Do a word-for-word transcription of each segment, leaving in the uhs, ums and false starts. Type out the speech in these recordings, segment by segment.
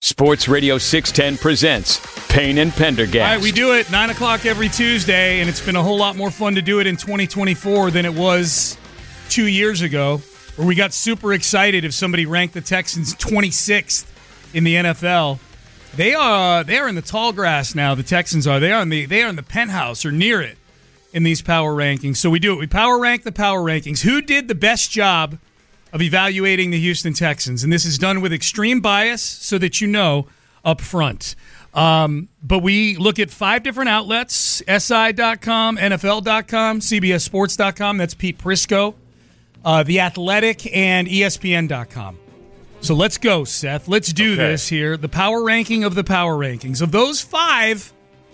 Sports Radio six ten presents Payne and Pendergast. All right, we do it nine o'clock every Tuesday, and it's been a whole lot more fun to do it in twenty twenty-four than it was two years ago, where we got super excited if somebody ranked the Texans twenty-sixth in the N F L. They are they are in the tall grass now, the Texans are. They are in the they are in the penthouse or near it in these power rankings. So we do it. We power rank the power rankings. Who did the best job of evaluating the Houston Texans? And this is done with extreme bias so that you know up front. Um, but we look at five different outlets: S I dot com, N F L dot com, C B S Sports dot com. That's Pete Prisco. Uh, The Athletic, and E S P N dot com. So let's go, Seth. Let's do okay. this here. The power ranking of the power rankings. Of those five,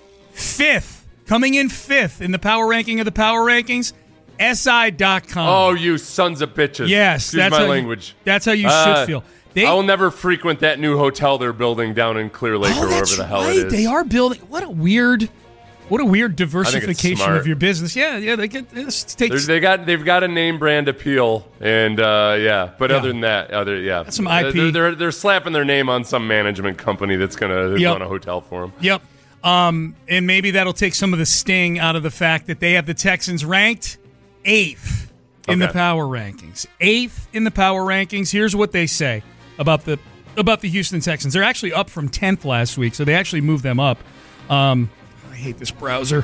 fifth, coming in fifth in the power ranking of the power rankings, S I dot com. Oh, you sons of bitches. Yes. Excuse that's my how language. You, that's how you uh, should feel. They, I will never frequent that new hotel they're building down in Clear Lake oh, or wherever the hell right. it is. They are building. What a weird... What a weird diversification of your business. Yeah, yeah, they get this takes. They got they've got a name brand appeal, and uh, yeah, but yeah. other than that, other yeah, that's some I P. They're, they're they're slapping their name on some management company that's gonna yep. run a hotel for them. Yep, um, and maybe that'll take some of the sting out of the fact that they have the Texans ranked eighth in okay. the power rankings. Eighth in the power rankings. Here's what they say about the about the Houston Texans. They're actually up from tenth last week, so they actually moved them up. Um, I hate this browser.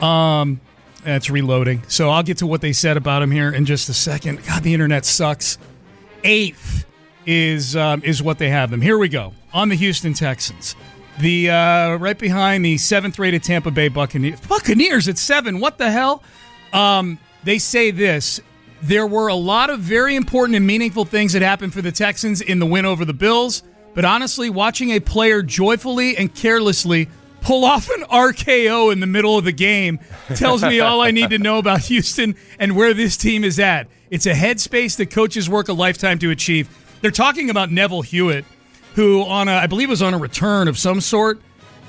Um, it's reloading. So I'll get to what they said about him here in just a second. God, the internet sucks. Eighth is um, is what they have them. Here we go. On the Houston Texans. The uh, right behind the seventh-rated Tampa Bay Buccaneers. Buccaneers at seven. What the hell? Um, they say this. There were a lot of very important and meaningful things that happened for the Texans in the win over the Bills. But honestly, watching a player joyfully and carelessly pull off an R K O in the middle of the game tells me all I need to know about Houston and where this team is at. It's a headspace that coaches work a lifetime to achieve. They're talking about Neville Hewitt, who on a, I believe was on a return of some sort,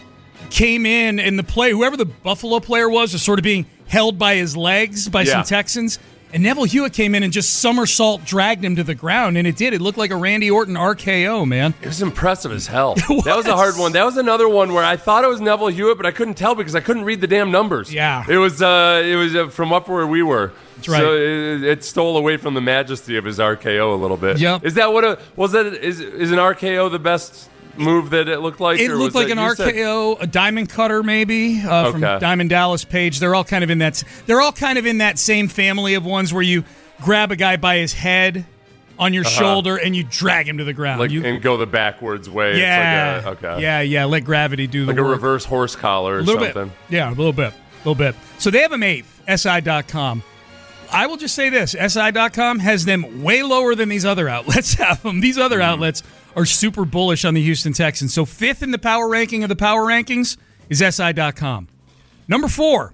came in and the play, whoever the Buffalo player was, was sort of being held by his legs by yeah. some Texans. And Neville Hewitt came in and just somersault dragged him to the ground, and it did. It looked like a Randy Orton R K O, man. It was impressive as hell. Was. That was a hard one. That was another one where I thought it was Neville Hewitt, but I couldn't tell because I couldn't read the damn numbers. Yeah. It was uh, it was uh, from up where we were. That's right. So it, it stole away from the majesty of his R K O a little bit. Yep. Is that what a, was that, is, is an R K O the best move that it looked like? It looked like an R K O, a diamond cutter maybe uh, okay. from Diamond Dallas Page. They're all kind of in that. They're all kind of in that same family of ones where you grab a guy by his head on your uh-huh. shoulder and you drag him to the ground. Like, you, and go the backwards way. Yeah. It's like a, okay. Yeah, yeah. Let gravity do the like work. Like a reverse horse collar or a little something. Bit. Yeah, a little bit. A little bit. So they have them eighth, S I dot com. I will just say this. S I dot com has them way lower than these other outlets have them. These other mm. outlets are super bullish on the Houston Texans. So fifth in the power ranking of the power rankings is S I dot com. Number four,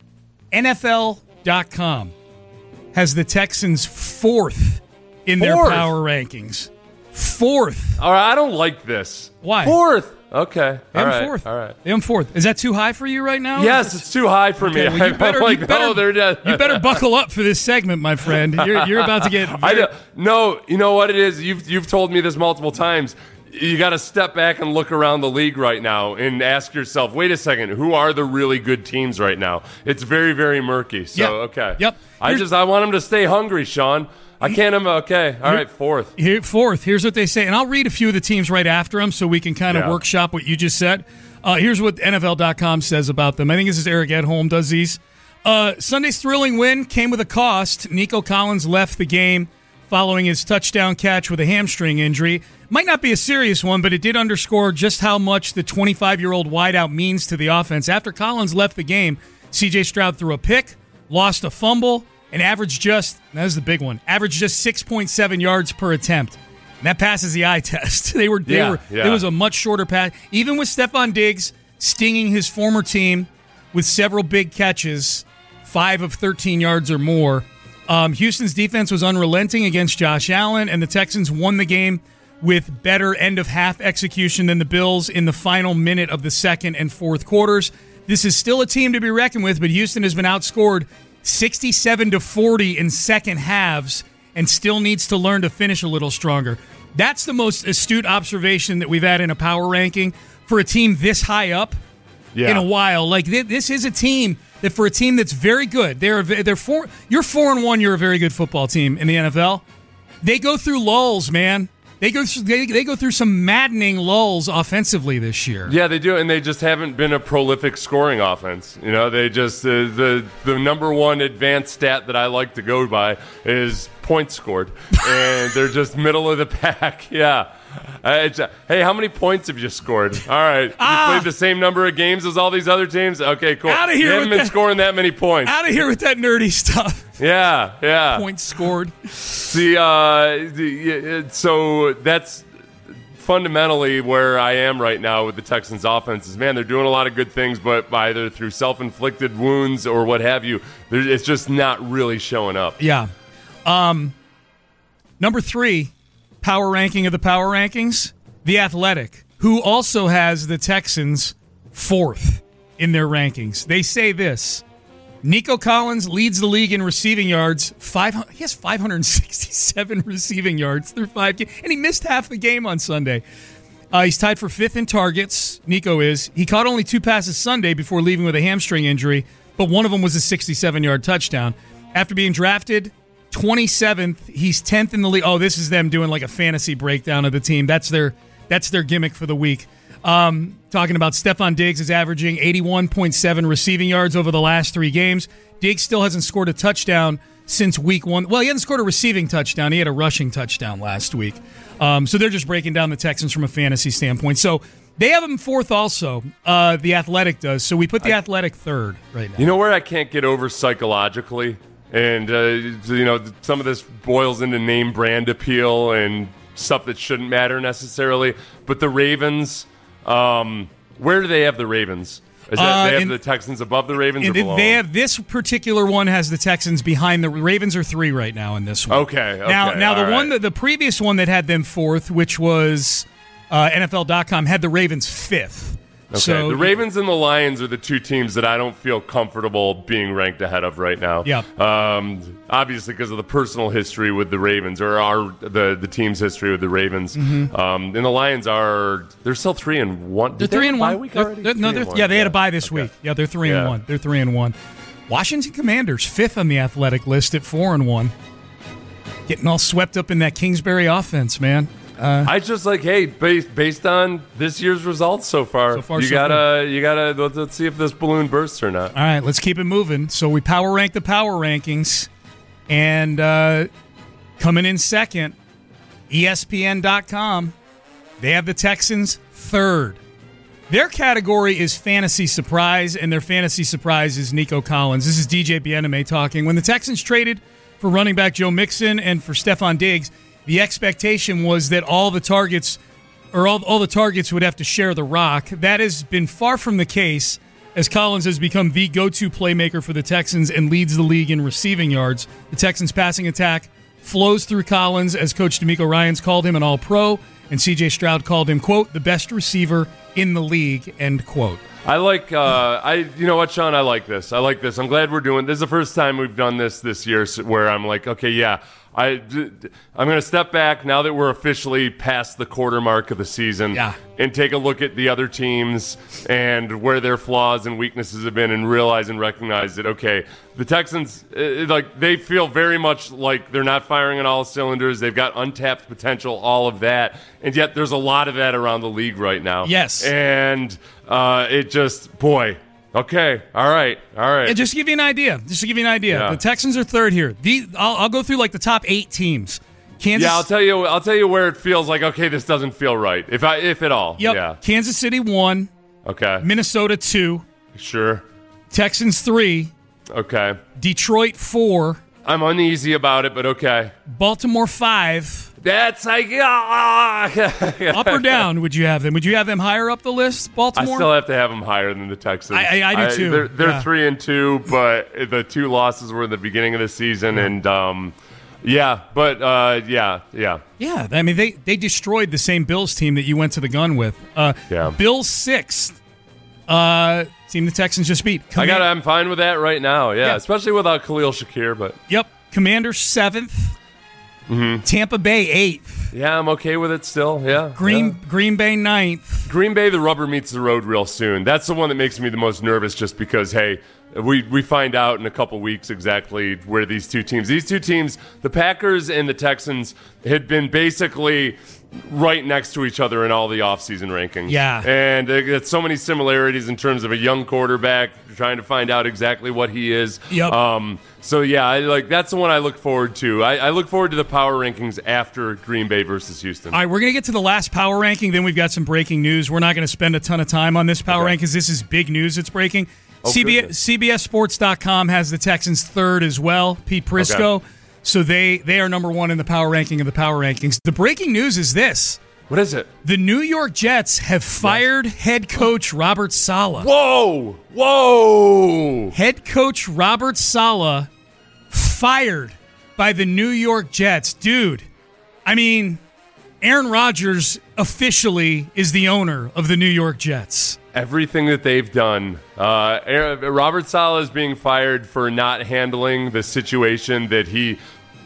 N F L dot com. Has the Texans fourth in fourth. their power rankings. Fourth. All right, I don't like this. Why? Fourth. Okay. They all have right. fourth. All right. They have fourth. Is that too high for you right now? Yes, it's too high for okay, me. Well, you better, like, you better, no, they're dead. you better buckle up for this segment, my friend. You're, you're about to get... Very... I know, no, you know what it is? You've, you've told me this multiple times. You got to step back and look around the league right now and ask yourself, wait a second, who are the really good teams right now? It's very, very murky. So, yep. okay. Yep. I Here's, just, I want them to stay hungry, Sean. I can't, I'm okay. All right, fourth. Here, fourth. Here's what they say. And I'll read a few of the teams right after them so we can kind of yeah. workshop what you just said. Uh, here's what N F L dot com says about them. I think this is Eric Edholm does these. Uh, Sunday's thrilling win came with a cost. Nico Collins left the game following his touchdown catch with a hamstring injury. Might not be a serious one, but it did underscore just how much the twenty-five-year-old wideout means to the offense. After Collins left the game, C J Stroud threw a pick, lost a fumble, and averaged just, that was the big one, averaged just six point seven yards per attempt. And that passes the eye test. They were, they yeah, were. Yeah. It was a much shorter pass. Even with Stephon Diggs stinging his former team with several big catches, five of thirteen yards or more, um, Houston's defense was unrelenting against Josh Allen, and the Texans won the game with better end-of-half execution than the Bills in the final minute of the second and fourth quarters. This is still a team to be reckoned with, but Houston has been outscored sixty-seven to forty in second halves and still needs to learn to finish a little stronger. That's the most astute observation that we've had in a power ranking for a team this high up yeah. in a while. Like th- this is a team that for a team that's very good, they're they're four. You're four and one. You're a very good football team in the N F L. They go through lulls, man. They go through, they, they go through some maddening lulls offensively this year. Yeah, they do, and they just haven't been a prolific scoring offense. You know, they just uh, the the number one advanced stat that I like to go by is points scored, and they're just middle of the pack. Yeah. Uh, it's, uh, hey, how many points have you scored? All right, you ah, played the same number of games as all these other teams. Okay, cool. Out of here! You haven't been that, scoring that many points. Out of here with that nerdy stuff. Yeah, yeah. Points scored. See, uh, the, so that's fundamentally where I am right now with the Texans' offense. Is man, they're doing a lot of good things, but either through self-inflicted wounds or what have you, it's just not really showing up. Yeah. Um, number three. Power ranking of the power rankings, The Athletic, who also has the Texans fourth in their rankings. They say this: Nico Collins leads the league in receiving yards. Five, he has five hundred sixty-seven receiving yards through five games, and he missed half the game on Sunday. Uh, he's tied for fifth in targets. Nico is. He caught only two passes Sunday before leaving with a hamstring injury, but one of them was a sixty-seven-yard touchdown. After being drafted twenty-seventh, he's tenth in the league. Oh, this is them doing like a fantasy breakdown of the team. That's their that's their gimmick for the week. Um, talking about Stephon Diggs is averaging eighty-one point seven receiving yards over the last three games. Diggs still hasn't scored a touchdown since week one. Well, he hasn't scored a receiving touchdown. He had a rushing touchdown last week. Um, so they're just breaking down the Texans from a fantasy standpoint. So they have him fourth also. Uh, the Athletic does. So we put the I, Athletic third right now. You know where I can't get over psychologically? And, uh, you know, some of this boils into name brand appeal and stuff that shouldn't matter necessarily. But the Ravens, um, where do they have the Ravens? Is that, uh, they have in, the Texans above the Ravens or below? They have this particular one has the Texans behind the Ravens are three right now in this one. Okay. okay now, now the right. one that the previous one that had them fourth, which was uh, N F L dot com, had the Ravens fifth. Okay, so, the Ravens and the Lions are the two teams that I don't feel comfortable being ranked ahead of right now. Yeah. Um, obviously, because of the personal history with the Ravens, or our the the team's history with the Ravens. Mm-hmm. Um, and the Lions are they're still three and one. They're Did three they and bye one. Week They're, already? they're, no, three they're, and yeah, one. they had yeah. a bye this okay. week. Yeah, they're three yeah. and one. They're three and one. Washington Commanders fifth on the Athletic list at four and one. Getting all swept up in that Kingsbury offense, man. Uh, I just like, hey, based based on this year's results so far, so far you so gotta good. you gotta let's, let's see if this balloon bursts or not. All right, let's keep it moving. So we power rank the power rankings, and uh, coming in second, E S P N dot com. They have the Texans third. Their category is fantasy surprise, and their fantasy surprise is Nico Collins. This is D J Bieneme talking. When the Texans traded for running back Joe Mixon and for Stephon Diggs, the expectation was that all the targets or all, all the targets would have to share the rock. That has been far from the case, as Collins has become the go-to playmaker for the Texans and leads the league in receiving yards. The Texans' passing attack flows through Collins, as Coach DeMeco Ryans called him an all-pro, and C J Stroud called him, quote, the best receiver in the league, end quote. I like, uh, I you know what, Sean? I like this. I like this. I'm glad we're doing this. Is the first time we've done this this year where I'm like, okay, yeah, I, I'm going to step back now that we're officially past the quarter mark of the season yeah. and take a look at the other teams and where their flaws and weaknesses have been and realize and recognize that, okay, the Texans, uh, like they feel very much like they're not firing on all cylinders. They've got untapped potential, all of that. And yet there's a lot of that around the league right now. Yes. And uh, it just, boy, okay, all right, all right. And just to give you an idea, just to give you an idea, Yeah. the Texans are third here. The, I'll, I'll go through like the top eight teams. Kansas. Yeah, I'll tell you. I'll tell you where it feels like okay, this doesn't feel right, if I, if at all. Yep. Yeah. Kansas City one, Okay. Minnesota two, Sure. Texans three, Okay. Detroit four, I'm uneasy about it, but okay. Baltimore five. That's like ah. Up or down? Would you have them? Would you have them higher up the list? I Baltimore. still have to have them higher than the Texans. I- I- I do too. They're, they're Yeah. three and two, but the two losses were in the beginning of the season, and um, yeah, but uh, yeah, yeah. Yeah, I mean they they destroyed the same Bills team that you went to the gun with. Uh, Yeah. Bills sixth. Uh, team the Texans just beat. I Command- got. I'm fine with that right now. Yeah, Yeah. especially without Khalil Shakir, but Yep. Commanders seventh. Mm-hmm. Tampa Bay eighth. Yeah, I'm okay with it still. Yeah. Green yeah. Green Bay ninth. Green Bay, the rubber meets the road real soon. That's the one that makes me the most nervous just because, hey, we, we find out in a couple weeks exactly where these two teams, these two teams, the Packers and the Texans, had been basically right next to each other in all the offseason rankings. Yeah. And there's so many similarities in terms of a young quarterback trying to find out exactly what he is. Yep. Um, so, yeah, I, like that's the one I look forward to. I, I look forward to the power rankings after Green Bay versus Houston. All right, we're going to get to the last power ranking. Then we've got some breaking news. We're not going to spend a ton of time on this power Okay. ranking because this is big news that's breaking. Oh, C B S, goodness. C B S Sports dot com has the Texans third as well, Pete Prisco. Okay. So they, they are number one in the power ranking of the power rankings. The breaking news is this. What is it? The New York Jets have fired head coach Robert Saleh. Whoa! Whoa! Head coach Robert Saleh fired by the New York Jets. Dude, I mean, Aaron Rodgers officially is the owner of the New York Jets. Everything that they've done. Uh, Aaron- Robert Saleh is being fired for not handling the situation that he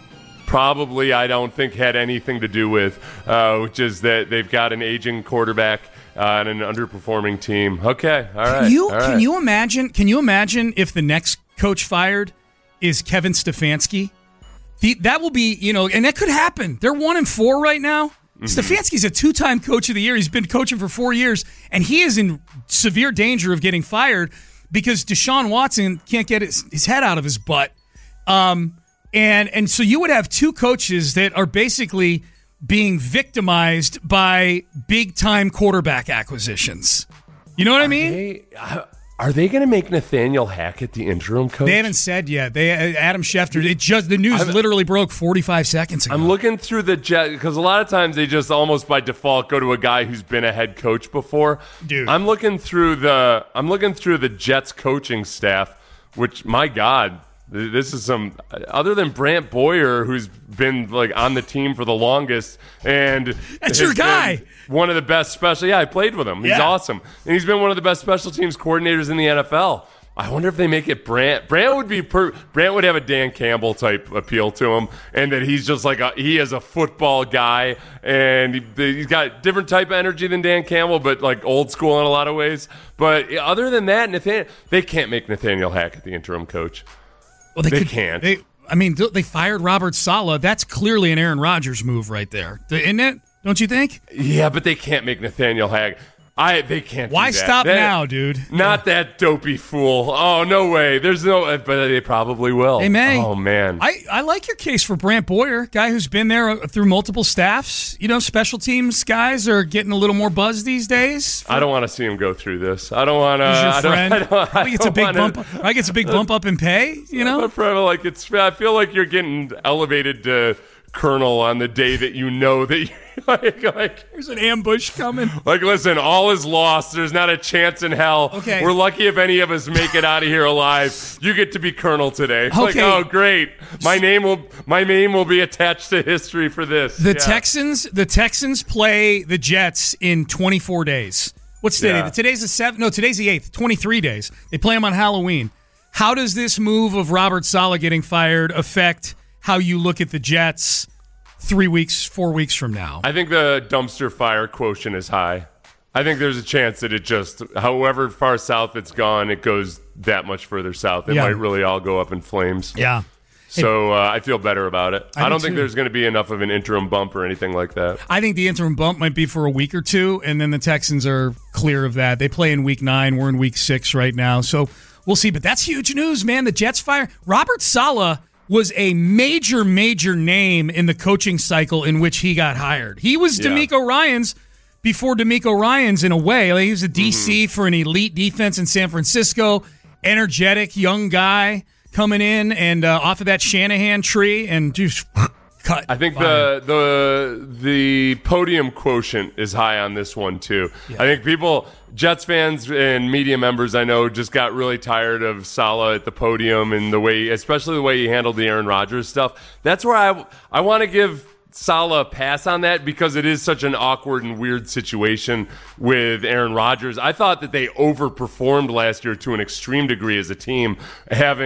probably, I don't think, had anything to do with, uh, which is that they've got an aging quarterback uh, and an underperforming team. Okay, all right. Can you, all right. can you imagine? Can you imagine if the next coach fired is Kevin Stefanski? The, that will be, you know, and that could happen. They're one and four right now. Mm-hmm. Stefanski's a two-time coach of the year. He's been coaching for four years, and he is in severe danger of getting fired because Deshaun Watson can't get his, his head out of his butt. Um, and and so you would have two coaches that are basically being victimized by big-time quarterback acquisitions. You know what I mean? They, uh, are they going to make Nathaniel Hackett the interim coach? They haven't said yet. They Adam Schefter. It just the news I'm, literally broke forty-five seconds ago. I'm looking through the Jet because a lot of times they just almost by default go to a guy who's been a head coach before. Dude, I'm looking through the I'm looking through the Jets coaching staff, which my God, this is some other than Brant Boyer, who's been like on the team for the longest, and that's your guy. One of the best special. Yeah, I played with him. He's yeah. awesome, and he's been one of the best special teams coordinators in the N F L. I wonder if they make it Brant. Brant would be per, Brant would have a Dan Campbell type appeal to him, and that he's just like a, he is a football guy, and he, he's got different type of energy than Dan Campbell, but like old school in a lot of ways. But other than that, Nathan, they can't make Nathaniel Hackett the interim coach. Well, they, they could, can't. They, I mean, they fired Robert Saleh. That's clearly an Aaron Rodgers move right there, isn't it? Don't you think? Yeah, but they can't make Nathaniel Hackett. I they can't. Why do that. stop that, now, dude? Not yeah. that dopey fool. Oh no way. There's no. But they probably will. They may. Oh man. I, I like your case for Brant Boyer, guy who's been there through multiple staffs. You know, special teams guys are getting a little more buzz these days. I don't want to see him go through this. I don't want to. He's your I friend. don't, I don't, I I gets a big wanna, bump. I gets a big bump up in pay. You know, like it's. I feel like you're getting elevated to colonel on the day that you know that. You, like, like there's an ambush coming. Like, listen, all is lost. There's not a chance in hell. Okay. We're lucky if any of us make it out of here alive. You get to be colonel today. It's okay. Like, oh, great. My name will my name will be attached to history for this. The yeah. Texans, the Texans play the Jets in twenty-four days. What's today? Yeah. Today's the seventh. No, today's the eighth. twenty-three days. They play them on Halloween. How does this move of Robert Saleh getting fired affect how you look at the Jets three weeks, four weeks from now? I think the dumpster fire quotient is high. I think there's a chance that it just, however far south it's gone, it goes that much further south. It yeah. might really all go up in flames. Yeah. So uh, I feel better about it. I, I don't do think too. there's going to be enough of an interim bump or anything like that. I think the interim bump might be for a week or two, and then the Texans are clear of that. They play in week nine. We're in week six right now. So we'll see. But that's huge news, man. The Jets fire. Robert Saleh was a major, major name in the coaching cycle in which he got hired. He was yeah. DeMeco Ryans before DeMeco Ryans in a way. Like he was a D C mm-hmm. for an elite defense in San Francisco. Energetic, young guy coming in and uh, off of that Shanahan tree and just cut. I think the the the podium quotient is high on this one too. Yeah. I think people, Jets fans and media members I know, just got really tired of Saleh at the podium and the way, especially the way he handled the Aaron Rodgers stuff. That's where I I want to give Saleh a pass on that because it is such an awkward and weird situation with Aaron Rodgers. I thought that they overperformed last year to an extreme degree as a team, having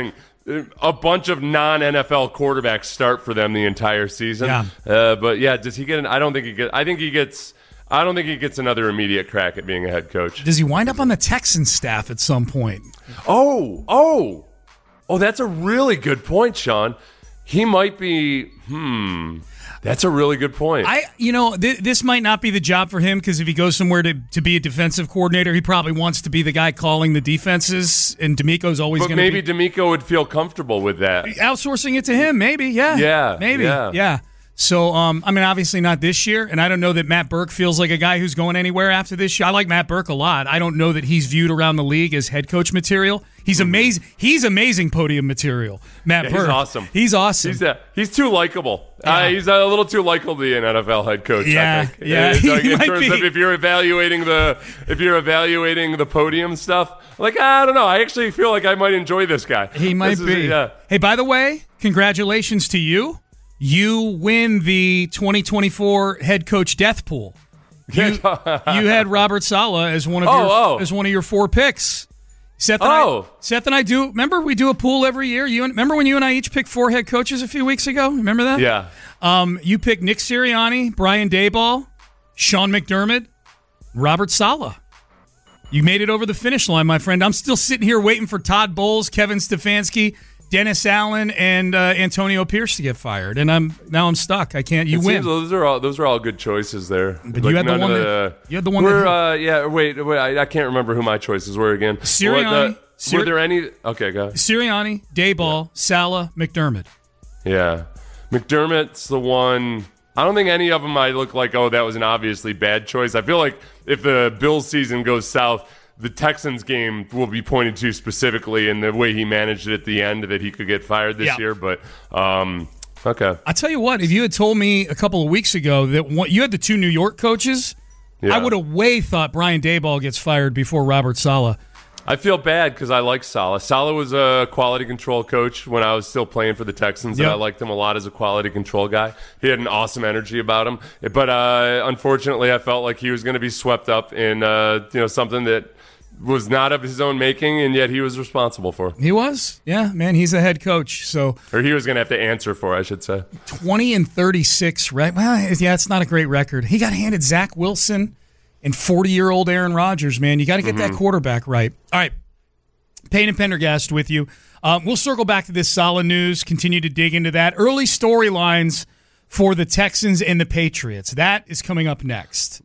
a bunch of non-N F L quarterbacks start for them the entire season. Yeah. Uh, but yeah, does he get an, I don't think he get I think he gets I don't think he gets another immediate crack at being a head coach. Does he wind up on the Texans staff at some point? Oh, oh. Oh, that's a really good point, Sean. He might be hmm That's a really good point. I, you know, th- this might not be the job for him because if he goes somewhere to, to be a defensive coordinator, he probably wants to be the guy calling the defenses, and D'Amico's always going to be. But maybe D'Amico would feel comfortable with that. Outsourcing it to him, maybe, yeah. Yeah. Maybe, yeah. yeah. So, um, I mean, obviously not this year, and I don't know that Matt Burke feels like a guy who's going anywhere after this year. I like Matt Burke a lot. I don't know that he's viewed around the league as head coach material. He's mm-hmm. amazing. He's amazing podium material, Matt yeah, Burke. He's awesome. He's awesome. He's, uh, he's too likable. Yeah. Uh, he's a little too likable to be an N F L head coach. Yeah, I think. yeah. It's like, He in might terms be. of if you're evaluating the if you're evaluating the podium stuff, like I don't know. I actually feel like I might enjoy this guy. He might this is, be. yeah. Hey, by the way, congratulations to you. You win the twenty twenty-four head coach death pool. You, you had Robert Saleh as one of oh, your oh. as one of your four picks. Seth and, oh. I, Seth and I do. Remember, we do a pool every year. You remember when you and I each picked four head coaches a few weeks ago? Remember that? Yeah. Um, you picked Nick Sirianni, Brian Daboll, Sean McDermott, Robert Saleh. You made it over the finish line, my friend. I'm still sitting here waiting for Todd Bowles, Kevin Stefanski, Dennis Allen, and uh, Antonio Pierce to get fired, and I'm now I'm stuck. I can't. You it win. Those are all those are all good choices there. But like you had the one. The, That, you had the one. We're, that, uh, yeah. Wait. Wait. I, I can't remember who my choices were again. Sirianni. The, Sir- were there any? Okay, go ahead. Sirianni, Daboll, yeah. Saleh, McDermott. Yeah, McDermott's the one. I don't think any of them I look like. Oh, that was an obviously bad choice. I feel like if the Bills season goes south, the Texans game will be pointed to specifically in the way he managed it at the end that he could get fired this yeah. year. But um, okay, I tell you what, if you had told me a couple of weeks ago that one, you had the two New York coaches, yeah. I would have way thought Brian Daboll gets fired before Robert Saleh. I feel bad because I like Saleh. Saleh was a quality control coach when I was still playing for the Texans, yep. and I liked him a lot as a quality control guy. He had an awesome energy about him. But uh, unfortunately, I felt like he was going to be swept up in uh, you know something that was not of his own making, and yet he was responsible for. He was? Yeah, man, he's the head coach. So, Or he was going to have to answer for, I should say. twenty and thirty-six, right? Well, yeah, it's not a great record. He got handed Zach Wilson and forty-year-old Aaron Rodgers, man. You got to get mm-hmm. that quarterback right. All right, Payne and Pendergast with you. Um, we'll circle back to this Saleh news, continue to dig into that. Early storylines for the Texans and the Patriots. That is coming up next.